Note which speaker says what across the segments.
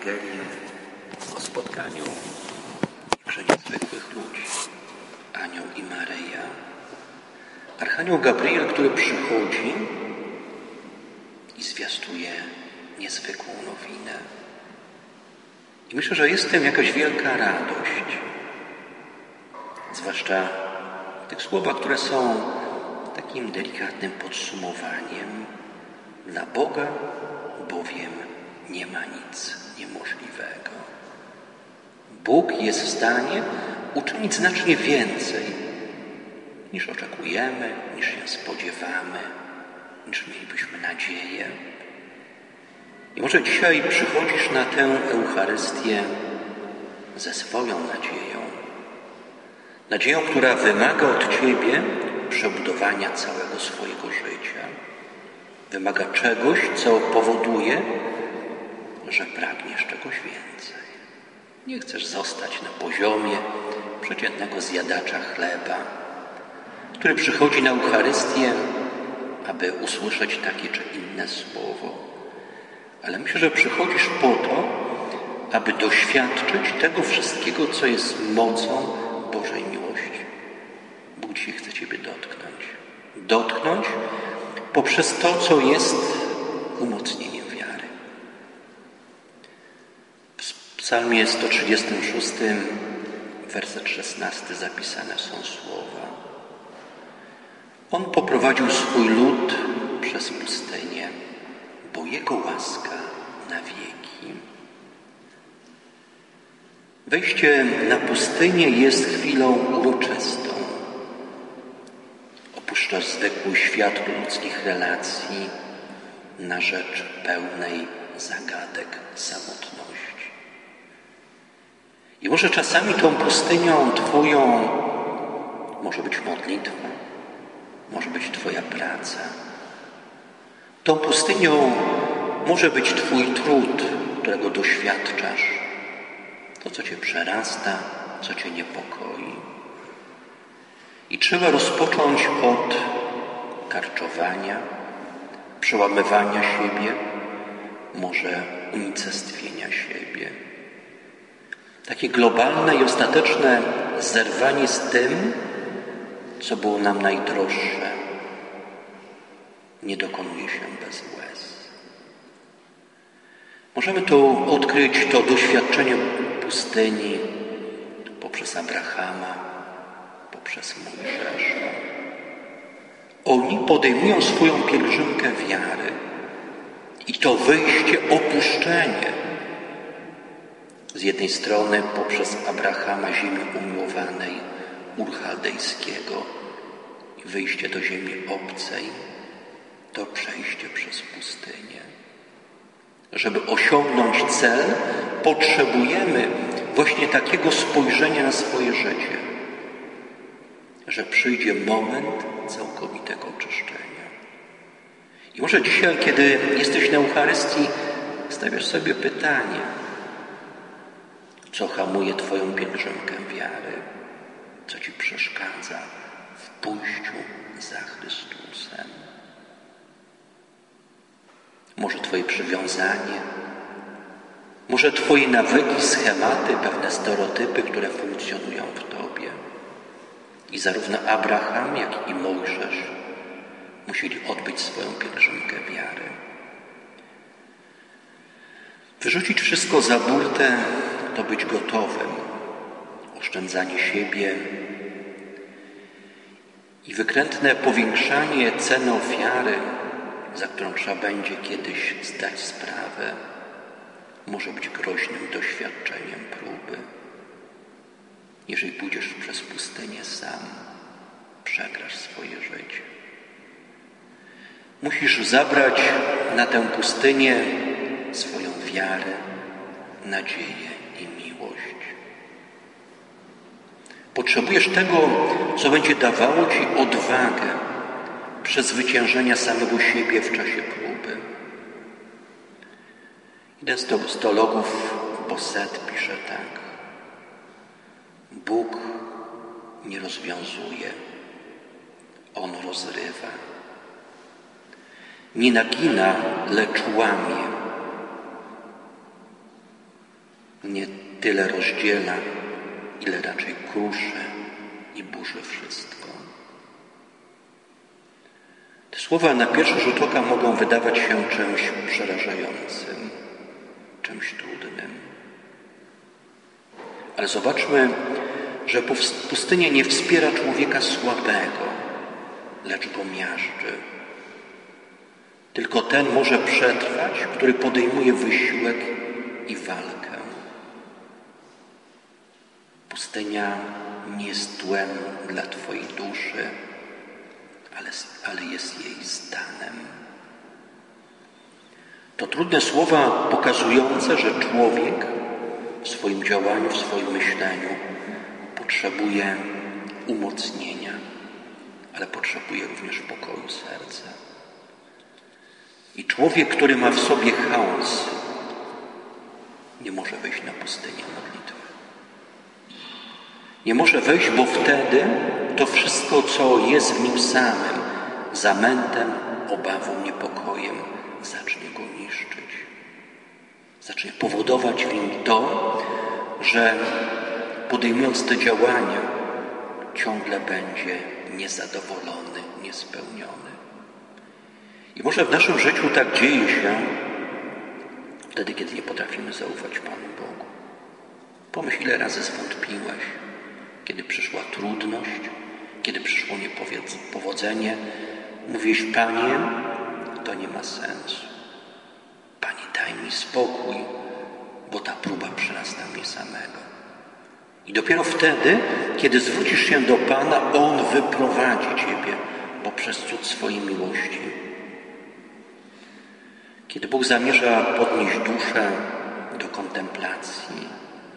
Speaker 1: Ewangelię o spotkaniu niezwykłych ludzi. Anioł i Maryja. Archanioł Gabriel, który przychodzi i zwiastuje niezwykłą nowinę. I myślę, że jest w tym jakaś wielka radość. Zwłaszcza w tych słowach, które są takim delikatnym podsumowaniem. Dla Boga bowiem nie ma nic niemożliwego. Bóg jest w stanie uczynić znacznie więcej, niż oczekujemy, niż się spodziewamy, niż mielibyśmy nadzieję. I może dzisiaj przychodzisz na tę Eucharystię ze swoją nadzieją. Nadzieją, która wymaga od Ciebie przebudowania całego swojego życia. Wymaga czegoś, co powoduje, że pragniesz czegoś więcej. Nie chcesz zostać na poziomie przeciętnego zjadacza chleba, który przychodzi na Eucharystię, aby usłyszeć takie czy inne słowo. Ale myślę, że przychodzisz po to, aby doświadczyć tego wszystkiego, co jest mocą Bożej miłości. Bóg dzisiaj chce Ciebie dotknąć. Dotknąć poprzez to, co jest umocnieniem wiary. W psalmie 136, werset 16 zapisane są słowa. On poprowadził swój lud przez pustynię, bo Jego łaska na wieki. Wejście na pustynię jest chwilą uroczystą. Opuszczasz zwykły świat ludzkich relacji na rzecz pełnej zagadek samotności. I może czasami tą pustynią Twoją może być modlitwa, może być Twoja praca. Tą pustynią może być Twój trud, którego doświadczasz. To, co Cię przerasta, co Cię niepokoi. I trzeba rozpocząć od karczowania, przełamywania siebie, może unicestwienia siebie. Takie globalne i ostateczne zerwanie z tym, co było nam najdroższe, nie dokonuje się bez łez. Możemy tu odkryć to doświadczenie pustyni poprzez Abrahama, poprzez Mojżesza. Oni podejmują swoją pielgrzymkę wiary i to wyjście, opuszczenie z jednej strony poprzez Abrahama ziemi umiłowanej Ur Chaldejskiego i wyjście do ziemi obcej, to przejście przez pustynię. Żeby osiągnąć cel, potrzebujemy właśnie takiego spojrzenia na swoje życie, że przyjdzie moment całkowitego oczyszczenia. I może dzisiaj, kiedy jesteś na Eucharystii, stawiasz sobie pytanie, co hamuje Twoją pielgrzymkę wiary, co Ci przeszkadza w pójściu za Chrystusem. Może Twoje przywiązanie, może Twoje nawyki, schematy, pewne stereotypy, które funkcjonują w Tobie. I zarówno Abraham, jak i Mojżesz musieli odbyć swoją pielgrzymkę wiary. Wyrzucić wszystko za burtę to być gotowym, oszczędzanie siebie i wykrętne powiększanie ceny ofiary, za którą trzeba będzie kiedyś zdać sprawę, może być groźnym doświadczeniem próby. Jeżeli pójdziesz przez pustynię sam, przegrasz swoje życie. Musisz zabrać na tę pustynię swoją wiarę, nadzieję i miłość. Potrzebujesz tego, co będzie dawało Ci odwagę przezwyciężenia samego siebie w czasie próby. Jeden z teologów, Bossuet, pisze tak. Bóg nie rozwiązuje, On rozrywa. Nie nagina, lecz łamie. nie tyle rozdziela, ile raczej kruszy i burzy wszystko. Te słowa na pierwszy rzut oka mogą wydawać się czymś przerażającym, czymś trudnym. Ale zobaczmy, że pustynia nie wspiera człowieka słabego, lecz go miażdży. Tylko ten może przetrwać, który podejmuje wysiłek i walkę. Pustynia nie jest tłem dla twojej duszy, ale jest jej stanem. To trudne słowa pokazujące, że człowiek w swoim działaniu, w swoim myśleniu potrzebuje umocnienia, ale potrzebuje również pokoju serca. I człowiek, który ma w sobie chaos, nie może wejść na pustynię modlitwy. Nie może wejść, bo wtedy to wszystko, co jest w nim samym, zamętem, obawą, niepokojem, zacznie go niszczyć. Zacznie powodować w nim to, że podejmując te działania, ciągle będzie niezadowolony, niespełniony. I może w naszym życiu tak dzieje się wtedy, kiedy nie potrafimy zaufać Panu Bogu. Pomyśl, ile razy zwątpiłeś, kiedy przyszła trudność, kiedy przyszło niepowodzenie. Mówiłeś: Panie, to nie ma sensu. Panie, daj mi spokój, bo ta próba przyrasta mnie samego. I dopiero wtedy, kiedy zwrócisz się do Pana, On wyprowadzi Ciebie poprzez cud swojej miłości. Kiedy Bóg zamierza podnieść duszę do kontemplacji,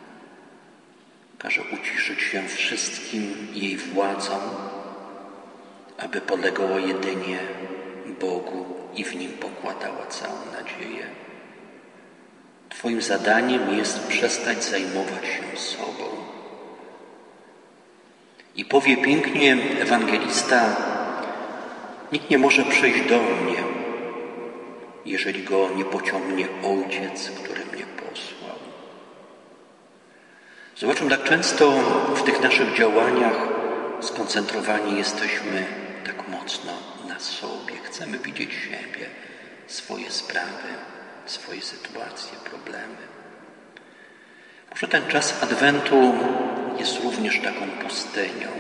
Speaker 1: każe uciszyć się wszystkim jej władzom, aby podlegała jedynie Bogu i w Nim pokładała całą nadzieję. Twoim zadaniem jest przestać zajmować się sobą. I powie pięknie ewangelista: nikt nie może przyjść do mnie, jeżeli go nie pociągnie Ojciec, który mnie posłał. Zobaczmy, tak często w tych naszych działaniach skoncentrowani jesteśmy tak mocno na sobie. Chcemy widzieć siebie, swoje sprawy, swoje sytuacje, problemy. Może ten czas Adwentu jest również taką pustynią,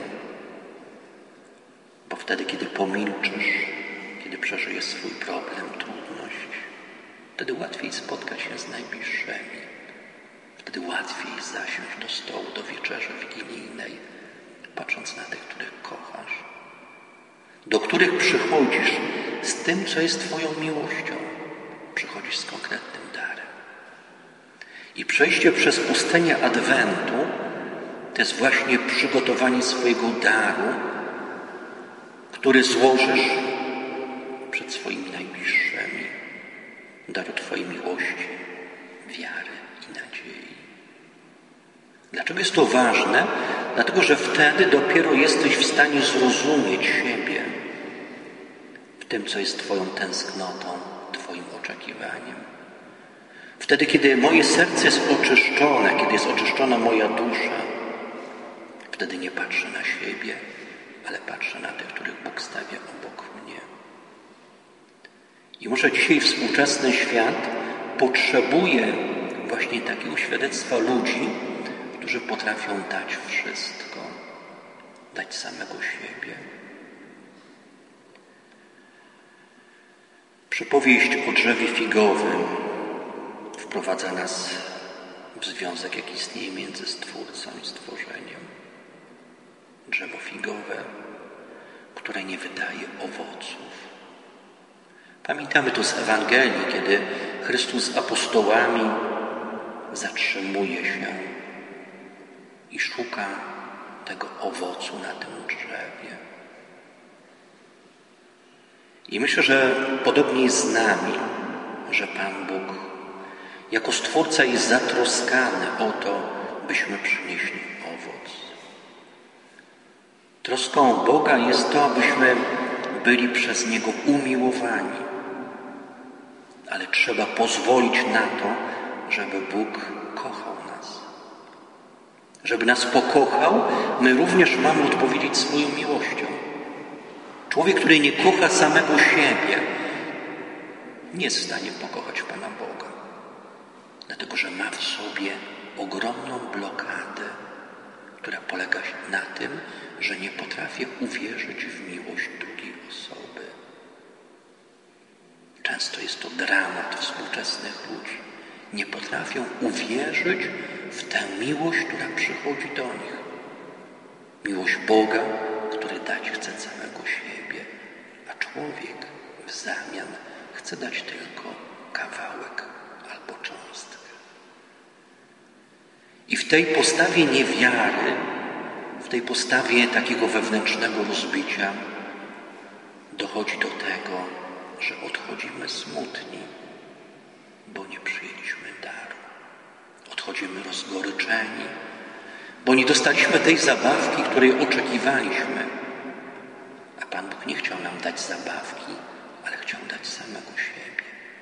Speaker 1: bo wtedy, kiedy pomilczysz, kiedy przeżyjesz swój problem, trudność, wtedy łatwiej spotkać się z najbliższymi. Wtedy łatwiej zasiąść do stołu, do wieczerzy wigilijnej, patrząc na tych, których kochasz, do których przychodzisz z tym, co jest Twoją miłością. Przychodzisz z konkretnym darem. I przejście przez pustynię Adwentu to jest właśnie przygotowanie swojego daru, który złożysz przed swoimi najbliższymi. Daru Twojej miłości, wiary i nadziei. Dlaczego jest to ważne? Dlatego, że wtedy dopiero jesteś w stanie zrozumieć siebie w tym, co jest Twoją tęsknotą, Twoim oczekiwaniem. Wtedy, kiedy moje serce jest oczyszczone, kiedy jest oczyszczona moja dusza, wtedy nie patrzę na siebie, ale patrzę na tych, których Bóg stawia obok mnie. I może dzisiaj współczesny świat potrzebuje właśnie takiego świadectwa ludzi, którzy potrafią dać wszystko, dać samego siebie. Przypowieść o drzewie figowym wprowadza nas w związek, jaki istnieje między Stwórcą i stworzeniem. Drzewo figowe, które nie wydaje owoców. Pamiętamy to z Ewangelii, kiedy Chrystus z apostołami zatrzymuje się i szuka tego owocu na tym drzewie. I myślę, że podobnie jest z nami, że Pan Bóg jako Stwórca jest zatroskany o to, byśmy przynieśli owoc. Troską Boga jest to, abyśmy byli przez Niego umiłowani. Ale trzeba pozwolić na to, żeby Bóg kochał nas. Żeby nas pokochał, my również mamy odpowiedzieć swoją miłością. Człowiek, który nie kocha samego siebie, nie jest w stanie pokochać Pana Boga. Dlatego, że ma w sobie ogromną blokadę, która polega na tym, że nie potrafię uwierzyć w miłość drugiej osoby. Często jest to dramat współczesnych ludzi. Nie potrafią uwierzyć w tę miłość, która przychodzi do nich. Miłość Boga, który dać chce całego siebie, a człowiek w zamian chce dać tylko kawałek albo cząstkę. I w tej postawie niewiary, w tej postawie takiego wewnętrznego rozbicia dochodzi do tego, że odchodzimy smutni, bo nie przyjęliśmy daru. Odchodzimy rozgoryczeni, bo nie dostaliśmy tej zabawki, której oczekiwaliśmy. A Pan Bóg nie chciał nam dać zabawki, ale chciał dać samego siebie.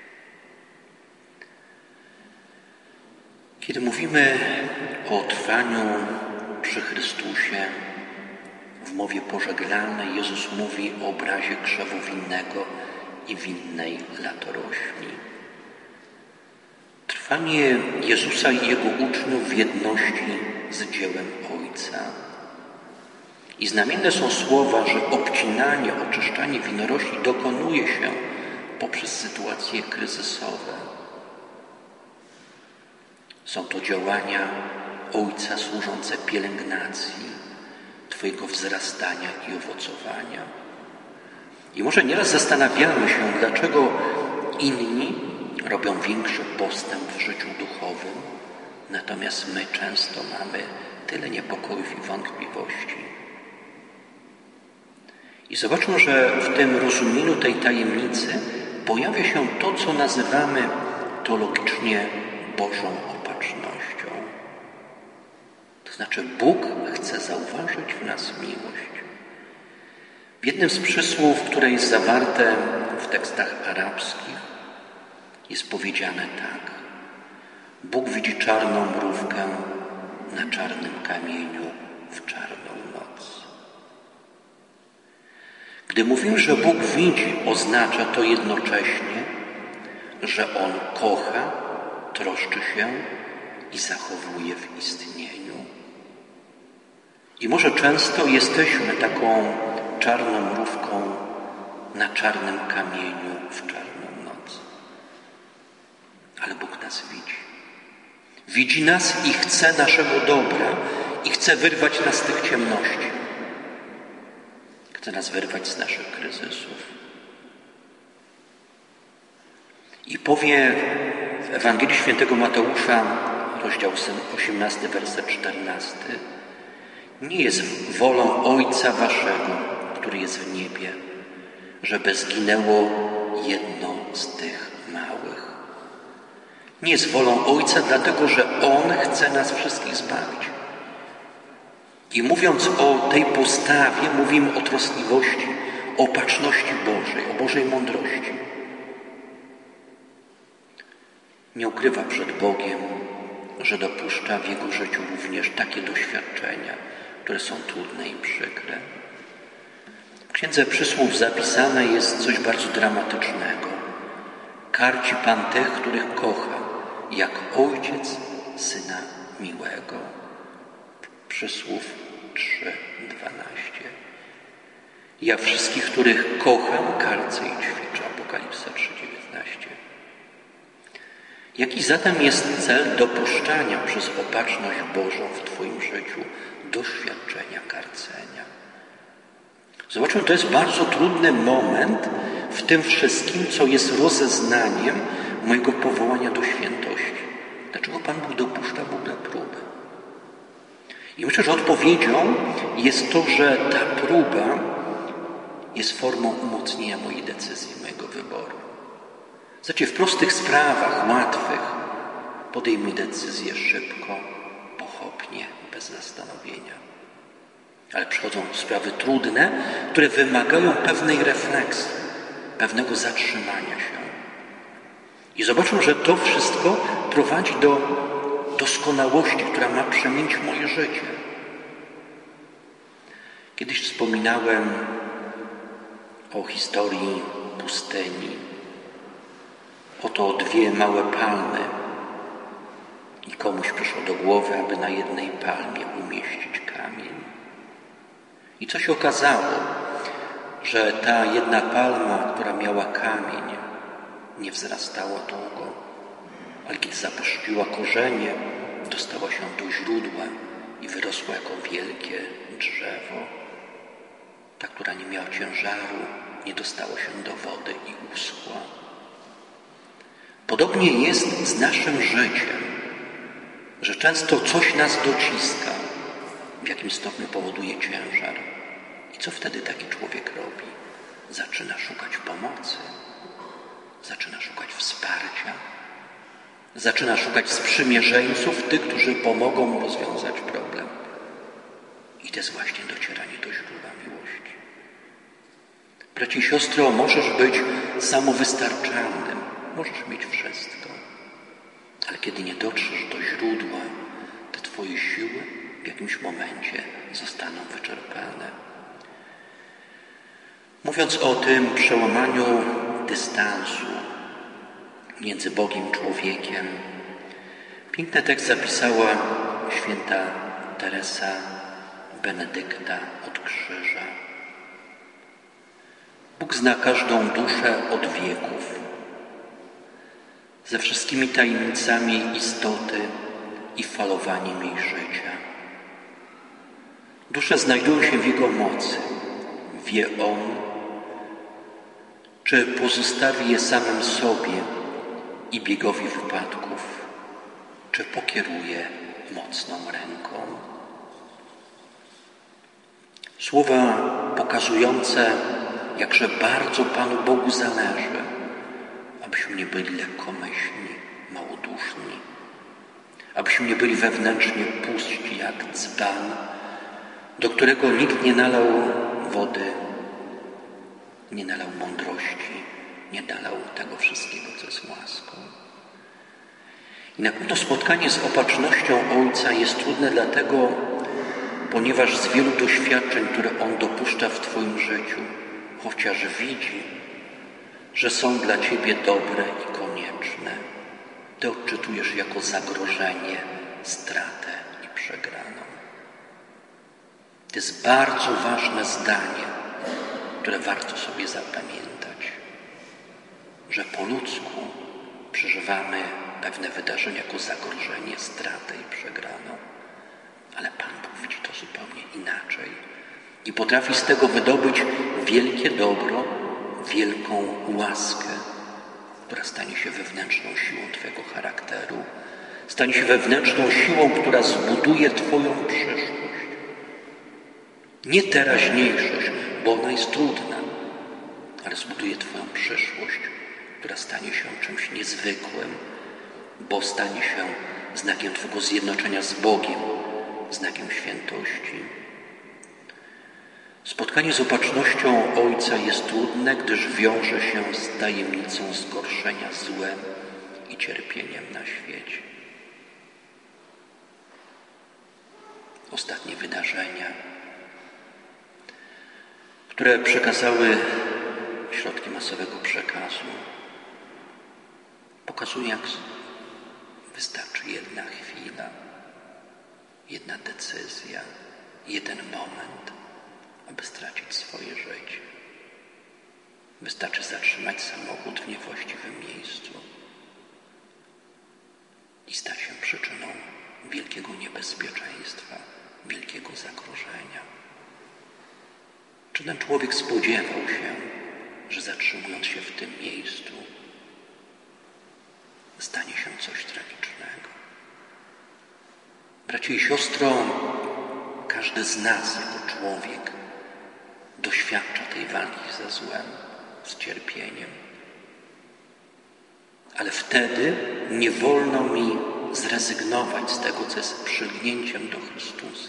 Speaker 1: Kiedy mówimy o trwaniu przy Chrystusie, w mowie pożegnalnej Jezus mówi o obrazie krzewu winnego i winnej latorośli. Trwanie Jezusa i Jego uczniów w jedności z dziełem Ojca. I znamienne są słowa, że obcinanie, oczyszczanie winorośli dokonuje się poprzez sytuacje kryzysowe. Są to działania Ojca służące pielęgnacji Twojego wzrastania i owocowania. I może nieraz zastanawiamy się, dlaczego inni robią większy postęp w życiu duchowym, natomiast my często mamy tyle niepokojów i wątpliwości. I zobaczmy, że w tym rozumieniu tej tajemnicy pojawia się to, co nazywamy teologicznie Bożą opatrznością. To znaczy Bóg chce zauważyć w nas miłość. W jednym z przysłów, które jest zawarte w tekstach arabskich, jest powiedziane tak. Bóg widzi czarną mrówkę na czarnym kamieniu w czarną noc. Gdy mówimy, że Bóg widzi, oznacza to jednocześnie, że On kocha, troszczy się i zachowuje w istnieniu. I może często jesteśmy taką czarną mrówką na czarnym kamieniu w czarną noc. Ale Bóg nas widzi. Widzi nas i chce naszego dobra i chce wyrwać nas z tych ciemności. Chce nas wyrwać z naszych kryzysów. I powie w Ewangelii Świętego Mateusza, rozdział 18, werset 14. Nie jest wolą Ojca Waszego, który jest w niebie, żeby zginęło jedno z tych małych. Nie jest wolą Ojca, dlatego że On chce nas wszystkich zbawić. I mówiąc o tej postawie, mówimy o troskliwości, o opatrzności Bożej, o Bożej mądrości. Nie ukrywa przed Bogiem, że dopuszcza w Jego życiu również takie doświadczenia, które są trudne i przykre. W Księdze Przysłów zapisane jest coś bardzo dramatycznego. Karci Pan tych, których kocha, jak ojciec syna miłego. Przysłów 3:12. Ja wszystkich, których kocham, karcę i ćwiczę. Apokalipsa 3:19. Jaki zatem jest cel dopuszczania przez opatrzność Bożą w Twoim życiu doświadczenia karcenia? Zobaczmy, to jest bardzo trudny moment w tym wszystkim, co jest rozeznaniem mojego powołania do świętości. Dlaczego Pan Bóg dopuszcza w ogóle próby? I myślę, że odpowiedzią jest to, że ta próba jest formą umocnienia mojej decyzji, mojego wyboru. Znaczy, w prostych sprawach, łatwych, podejmij decyzję szybko, pochopnie, bez zastanowienia. Ale przychodzą sprawy trudne, które wymagają pewnej refleksji, pewnego zatrzymania się. I zobaczmy, że to wszystko prowadzi do doskonałości, która ma przemienić moje życie. Kiedyś wspominałem o historii pustyni. Oto dwie małe palmy i komuś przyszło do głowy, aby na jednej palmie umieścić kamień. I co się okazało? Że ta jedna palma, która miała kamień, nie wzrastała długo, ale kiedy zapuściła korzenie, dostała się do źródła i wyrosła jako wielkie drzewo. Ta, która nie miała ciężaru, nie dostała się do wody i uschła. Podobnie jest z naszym życiem, że często coś nas dociska, w jakim stopniu powoduje ciężar. I co wtedy taki człowiek robi? Zaczyna szukać pomocy, zaczyna szukać wsparcia, zaczyna szukać sprzymierzeńców, tych, którzy pomogą mu rozwiązać problem. I to jest właśnie docieranie do źródła miłości. Bracie i siostro, możesz być samowystarczalnym, możesz mieć wszystko, ale kiedy nie dotrzesz do źródła, te twoje siły w jakimś momencie zostaną wyczerpane. Mówiąc o tym przełamaniu dystansu między Bogiem i człowiekiem, piękny tekst zapisała święta Teresa Benedykta od krzyża. Bóg zna każdą duszę od wieków, ze wszystkimi tajemnicami jej istoty i falowaniem jej życia. Dusze znajdują się w Jego mocy. Wie On, czy pozostawi je samym sobie i biegowi wypadków, czy pokieruje mocną ręką. Słowa pokazujące, jakże bardzo Panu Bogu zależy, abyśmy nie byli lekkomyślni, małoduszni, abyśmy nie byli wewnętrznie puści jak dzban, do którego nikt nie nalał wody, nie nalał mądrości, nie nalał tego wszystkiego, co jest łaską. I na pewno spotkanie z opatrznością Ojca jest trudne dlatego, ponieważ z wielu doświadczeń, które On dopuszcza w Twoim życiu, chociaż widzi, że są dla Ciebie dobre i konieczne, Ty odczytujesz jako zagrożenie, stratę i przegraną. To jest bardzo ważne zdanie, które warto sobie zapamiętać, że po ludzku przeżywamy pewne wydarzenia jako zagrożenie, stratę i przegraną, ale Pan Bóg widzi to zupełnie inaczej i potrafi z tego wydobyć wielkie dobro, wielką łaskę, która stanie się wewnętrzną siłą Twojego charakteru, stanie się wewnętrzną siłą, która zbuduje Twoją przyszłość. Nie teraźniejszość, bo ona jest trudna, ale zbuduje Twoją przyszłość, która stanie się czymś niezwykłym, bo stanie się znakiem Twojego zjednoczenia z Bogiem, znakiem świętości. Spotkanie z opatrznością Ojca jest trudne, gdyż wiąże się z tajemnicą zgorszenia złem i cierpieniem na świecie. Ostatnie wydarzenia, które przekazały środki masowego przekazu, pokazują, jak wystarczy jedna chwila, jedna decyzja, jeden moment, aby stracić swoje życie. Wystarczy zatrzymać samochód w niewłaściwym miejscu i stać się przyczyną wielkiego niebezpieczeństwa, wielkiego zagrożenia. Czy ten człowiek spodziewał się, że zatrzymując się w tym miejscu, stanie się coś tragicznego? Bracie i siostro, każdy z nas jako człowiek doświadcza tej walki ze złem, z cierpieniem. Ale wtedy nie wolno mi zrezygnować z tego, co jest przylgnięciem do Chrystusa.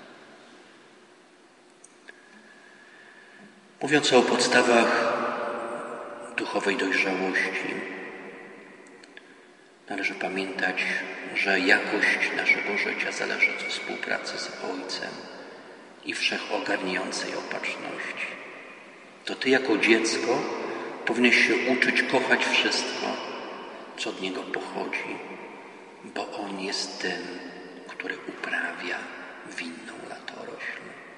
Speaker 1: Mówiąc o podstawach duchowej dojrzałości, Należy pamiętać, że jakość naszego życia zależy od współpracy z Ojcem i wszechogarniającej opatrzności. To Ty jako dziecko powinieneś się uczyć kochać wszystko, co od Niego pochodzi, bo On jest tym, który uprawia winną latorośl.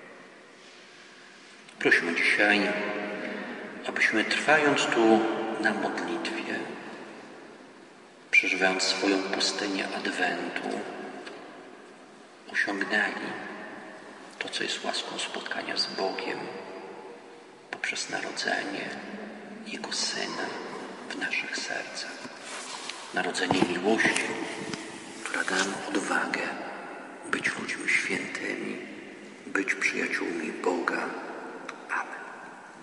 Speaker 1: Prosimy dzisiaj, abyśmy trwając tu na modlitwie, przeżywając swoją pustynię Adwentu, osiągnęli to, co jest łaską spotkania z Bogiem poprzez narodzenie Jego Syna w naszych sercach. Narodzenie miłości, która da nam odwagę być ludźmi świętymi, być przyjaciółmi Boga